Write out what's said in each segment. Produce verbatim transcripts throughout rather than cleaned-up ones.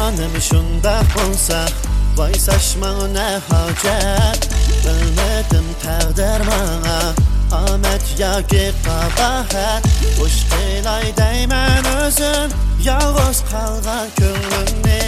Canım şunda olsa vay saçma ne hacet. Bilmedim takdir bana Ahmet ya ki kabahat. Hoş qilay deymen özüm yalğız qalğan ko'nglimni.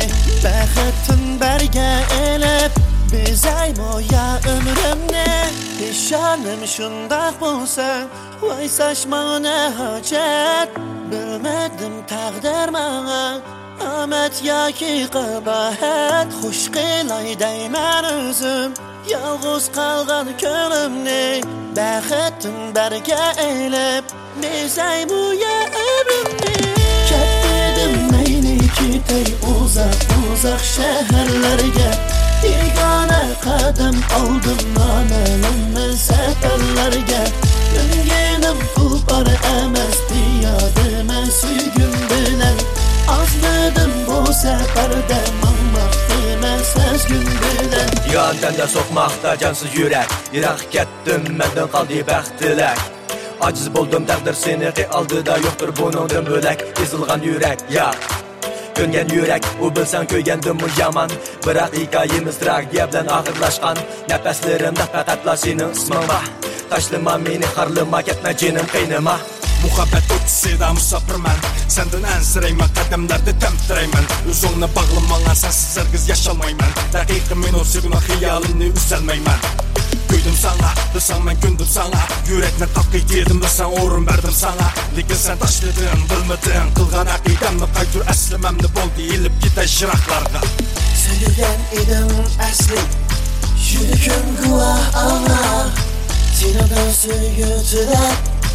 Baxtin berge elib bezaymo ya ömrümni. Nişanım şunda olsa vay saçma ne hacet. Bilmedim takdir bana Ahmet ya ki kabahat. Hoş qilay deymen özüm yalğız qalğan ko'nglimni. Baxtin berge elib bezaymo ya ömrümni. Ketdim meyli ketay uzaq uzaq şehirlerge. Yegane qadam aldım namelim seferlerge. Güngenim tulpar emas diyadime süygüm bilen. Azladım bu seferde mamaqtıma sezgüm bilen. Yandanda sokmaqda cansız yürek. Yirak ketdim menden qaldı bəxtilək. Aciz buldum takdir seni ki aldı da yoktur bunundan bölek. Ezilgan yürek ya Köngen yürek u bilsen köygendim mu yaman. Bırak hikayemiz tragiya bilen ahırlaşkan. Nefeslerimde faqatla senin ismin var. Taşlama meni harlama ketme cenim kıynıma. Muhabbet ötüsüda musafirman. Senden ensireyman kademlerde temtireyman. Özüngni bağlamagan sensiz ergiz yaşalmayman. Daqiqa minut sekund hiyalimni üzelmeyman. Güydüm sana, desem ben gündüm sana. Yürekne takıyt yedim desem orun verdim sana. Lekin sen taşladın, bilmedin Kılgan akidemni qaytur əslimemni boldi Elip gitay şiraklarga. Söyleyen idim asli Yürüküm guah ana. Sinadan söygütüler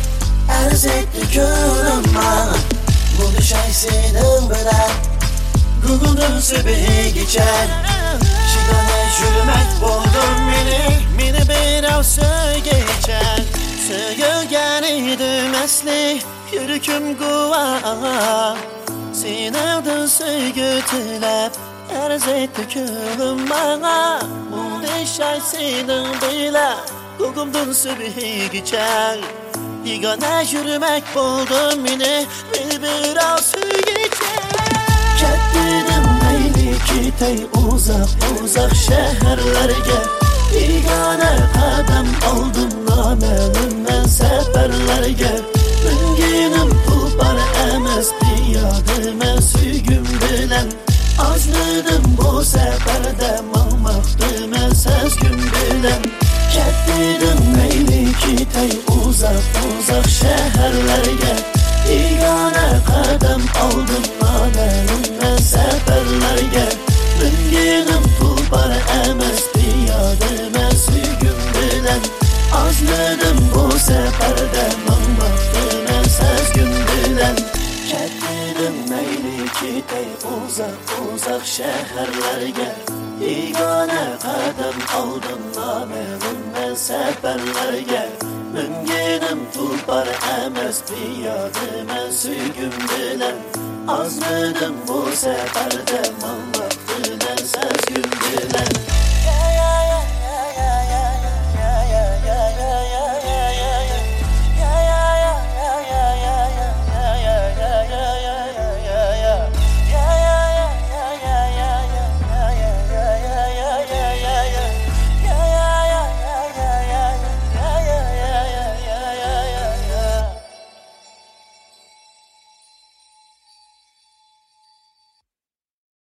Arz etti gönlüm bana. Bunu şey senin bilen Gugudun sebehi geçer. Şigane yürümek buldum beni. Meni bir av söygeçer. Söygen idim asli Yürüküm guah. Sinadan söygütüler Arz etti gönlüm bana. Bunu şey senin bilen Gugudun sebehi geçer. Yegane yürümek buldum beni. Beni bir av söygeçer. Ketdim meyli ketay uzaq uzaq şehirlerge. Yegane qadam aldım namelim ben seferlerge. Güngenim tulpar emas diyadime süygüm bilen. Azladım bu seferde mamaqtıma sezgüm bilen. Ketdim meyli ketay uzaq uzaq şehirlerge. Yegane qadam aldım namelim seferlerge. Güngenim tulpar emas diyadime süygüm bilen. Azladım bu seferde mamaqtıma sezgüm bilen. Ketdim meyli ketay uzaq uzaq şehirlerge. Yegane qadam aldım namelim seferlerge. Güngenim tulpar emas diyadime süygüm bilen. Azladım bu seferde mamaqtıma sezgüm bilen.